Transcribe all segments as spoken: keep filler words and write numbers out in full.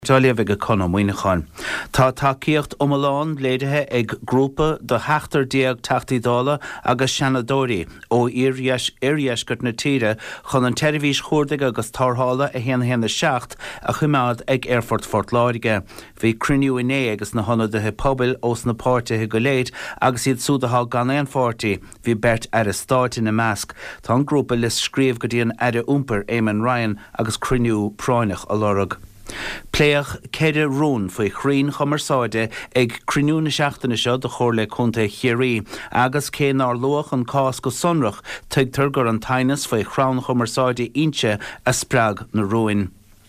Dália bheith go conam muoinechan. Tá takeíocht omláin léirithe ag grúpa do heachtar diaag tachtaí dála agus seanadóirí ó iríascut na tíre chun an teirifís chuirdaigh agus tarthála a héana héana seacht a chuimeád ag Airfort Fort Láirige. Bhí cruniú iné agus na honnadathe pobail os na páirtithe go léid agus iad súdathá gan éon fórtaí bhí bert ar a stáit in na measc. Tá an grúpa lis scríomh go dtíon aire úmper Éamonn Ryan agus cruniú práineach a lorug. Pléach céide rún faoi chrín chomarsáide ag cruniú na seachtaine seo do chóir le chunta chiarí agus cé ná luach an cás go sonrach tuigtar gur an tainas faoi chrán chomarsáide inse a spreag na ruin.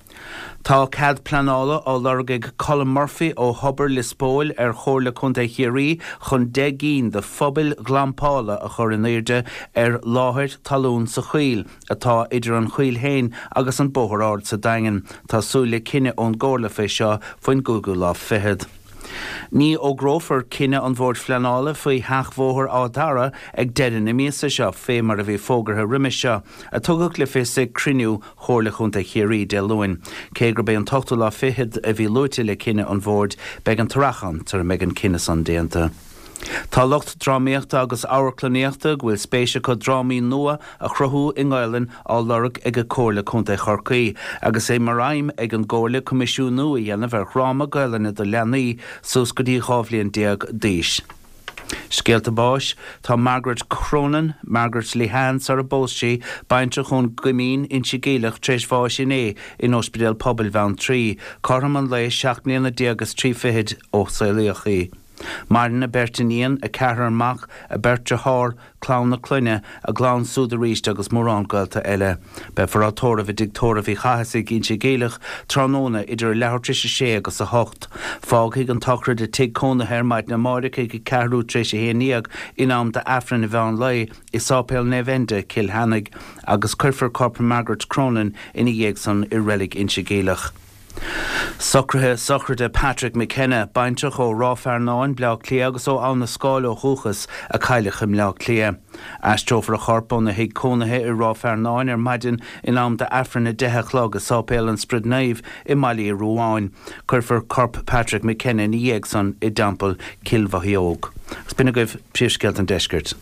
Tá cad planála á lorgaigh Colin Murphy ó Hubbard Lispóil ar chóir le chunta chiarí chun de gín de phobail glampála a chur in éirde ar láthir talún sa chuil atá idir an chuil héin agus an bóthar ard sa daingan tá súla cinenne ón ggóla fé seo faoin Google lá fihead. Ní ó grófar cinenne an bhór fleanála faoi theachmhóthar á dara ag deireadh na míosa seo fé mar a bhí fógartha riime seo a tugadh le fios criniú chóir le chunta chiarí de luin. Cé gur bé an tochtú lá fihead a bhí luite le cinenne an bhórd beag an tarachan tar meid an cinenne san déanta. Tá lucht drámaíochta agus áhaclaníochta bhfuil spéise go drámaí nua a chruthú i Ngáileán á lorg ag a cóirla chunta Chorcaí agus é mar raim ag an ggóirla comisiú nua dhéanamh ar chráma Gailline do leanaí sos go dtí chábhlíonn déag díos. Scéalta báis, tá Margaret Cronin, Margaret Lehans ar a bóstí bainte chun gomín in sigéalach treis bháis inné in Ospidéal Pobail Bhean trí, carm an lei seachnaíonna déagas trí fihead ó Saolaíochaí. Marna Bertiníon a cethar amach a bertre thar clán na cluine a glán súda ríist agus mórán gailta eile. Be forrátóra bhí dictóra bhí chahasaigh in sigéalach tróna idir lehartrise sé agus a hocht. Fágthaigh an tachra de tig cóna hermaid na máirice go cearú tréis a héanaíag inám de Afran a bhean lei i sápéil nevende Kilhannig agus cuirfar corpa Margaret Cronin ina dhéag san i relic in sigéalach. Socrathe Socrate Patrick McKenna baintach ó ráfearnáin bleá clí agus ó an na scáil ó thuchas a cailechim leá clia. Astrófar a charpón na héag cónathe i ráfearnáin ar maidin in am de Afran na dethechlog a sápéil an sprid naomh i Mali i Rúáin. Cuirfar corp Patrick McKenna ní dhéag san i dampel Kilmhaíog. Spinna goibh príomhsceilt an deisgurt.